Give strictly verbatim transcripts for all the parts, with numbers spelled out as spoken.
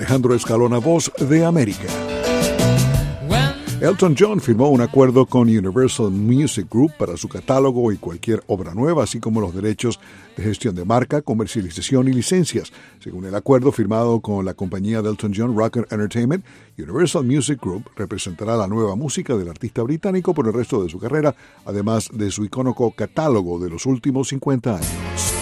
Alejandro Escalona, Voz de América. Elton John firmó un acuerdo con Universal Music Group para su catálogo y cualquier obra nueva, así como los derechos de gestión de marca, comercialización y licencias. Según el acuerdo firmado con la compañía de Elton John, Rocker Entertainment, Universal Music Group representará la nueva música del artista británico por el resto de su carrera, además de su icónico catálogo de los últimos cincuenta años.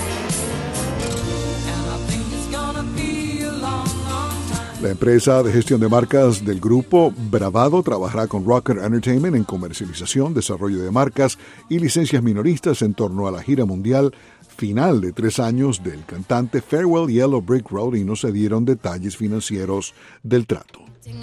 La empresa de gestión de marcas del grupo Bravado trabajará con Rocker Entertainment en comercialización, desarrollo de marcas y licencias minoristas en torno a la gira mundial final de tres años del cantante Farewell Yellow Brick Road, y no se dieron detalles financieros del trato.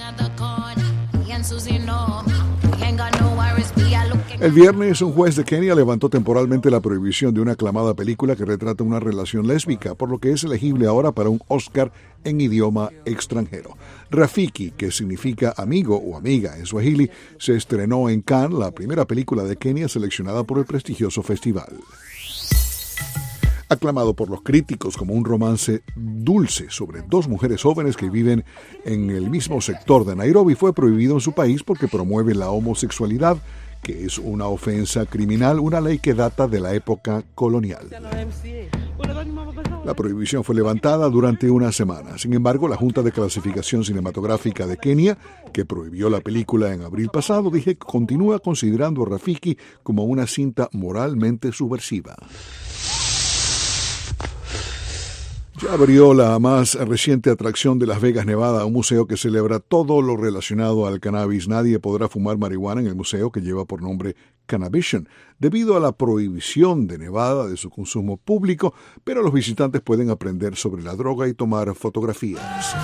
El viernes, un juez de Kenia levantó temporalmente la prohibición de una aclamada película que retrata una relación lésbica, por lo que es elegible ahora para un Oscar en idioma extranjero. Rafiki, que significa amigo o amiga en Swahili, se estrenó en Cannes, la primera película de Kenia seleccionada por el prestigioso festival. Aclamado por los críticos como un romance dulce sobre dos mujeres jóvenes que viven en el mismo sector de Nairobi, fue prohibido en su país porque promueve la homosexualidad, que es una ofensa criminal, una ley que data de la época colonial. La prohibición fue levantada durante una semana. Sin embargo, la Junta de Clasificación Cinematográfica de Kenia, que prohibió la película en abril pasado, dijo que continúa considerando a Rafiki como una cinta moralmente subversiva. Ya abrió la más reciente atracción de Las Vegas, Nevada, un museo que celebra todo lo relacionado al cannabis. Nadie podrá fumar marihuana en el museo, que lleva por nombre Cannavision, debido a la prohibición de Nevada de su consumo público, pero los visitantes pueden aprender sobre la droga y tomar fotografías.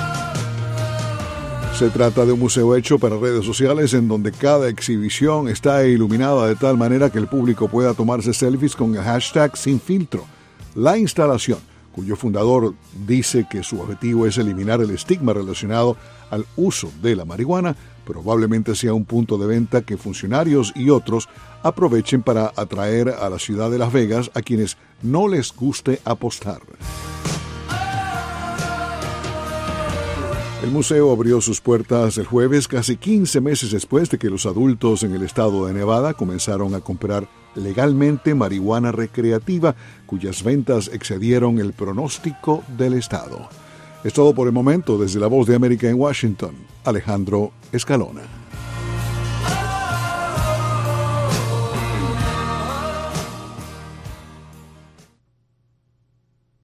Se trata de un museo hecho para redes sociales en donde cada exhibición está iluminada de tal manera que el público pueda tomarse selfies con el hashtag Sin Filtro. La instalación, cuyo fundador dice que su objetivo es eliminar el estigma relacionado al uso de la marihuana, probablemente sea un punto de venta que funcionarios y otros aprovechen para atraer a la ciudad de Las Vegas a quienes no les guste apostar. El museo abrió sus puertas el jueves, casi quince meses después de que los adultos en el estado de Nevada comenzaron a comprar legalmente marihuana recreativa, cuyas ventas excedieron el pronóstico del estado. Es todo por el momento. Desde La Voz de América en Washington, Alejandro Escalona.